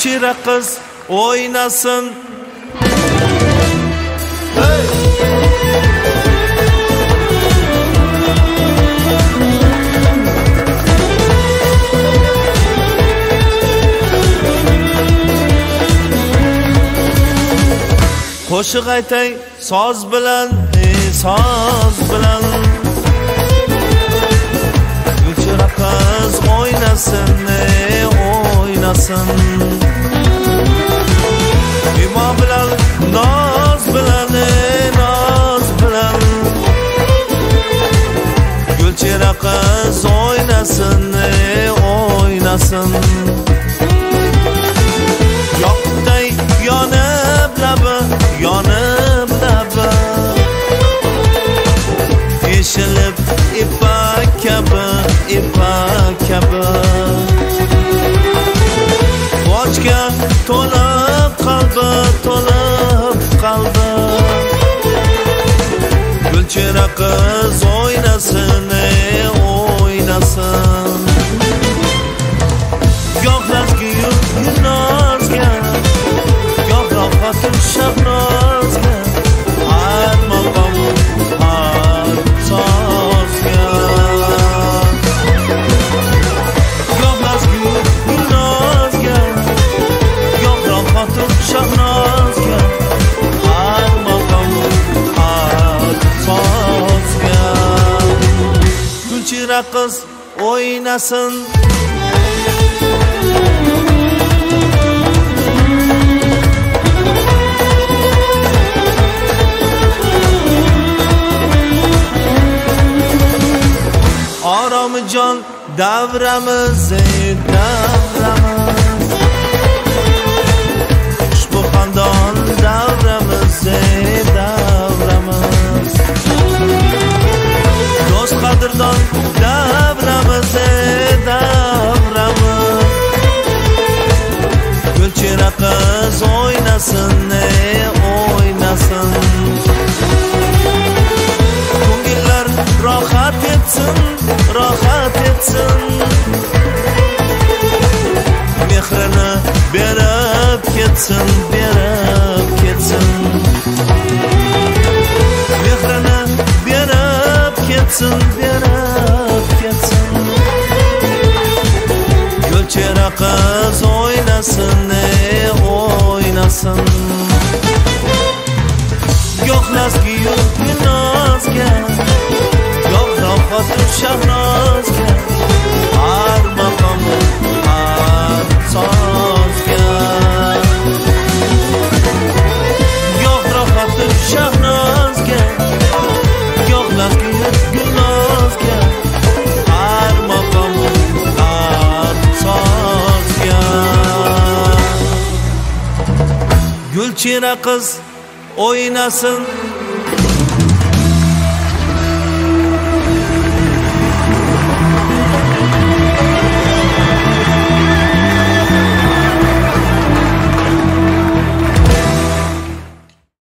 Gulchehra qiz o'ynasin. Qo'shiq aytay soz bilan, soz bilan. Gulchehra qiz o'ynasin, o'ynasin. Imo bilan, noz bilan, noz bilan. Gulchehra qiz o'ynasin, o'ynasin. Yoqday yonib labi, yonib labi. Eshilib ipak kabi, ipak kabi. Qochga to'lib qalbi, to'lib qalbi. Gulchehra qiz o'ynasin, o'ynasin. Yo'qlarga yunozga, yo'qlar xotin shahnozga. Har maqom, har sozga. Yo'qlarga yunozga, yo'qlar xotin shahnozga. Har maqom, har sozga. Gulchehra qiz o'ynasin. Jon davramiz, davramiz. Ushbu xandon davramiz, davramiz. Do'st qadrdon davramiz, davramiz. Gulchehra qiz o'ynasin, o'ynasin. Ko'ngillar rohat etsin, rohat etsin. Mehrini berib ketsin, berib ketsin. Mehrini berib ketsin, berib ketsin. Gulchehra qiz o'ynasin, o'ynasin. Yo'qlarga yunozga, yo'qlar xotin shahnozga. Har maqom, har sozga. Yo'qlar xotin shahnozga, yo'qlarga yunozga. Har maqom, har sozga. Gulchehra qiz o'ynasin.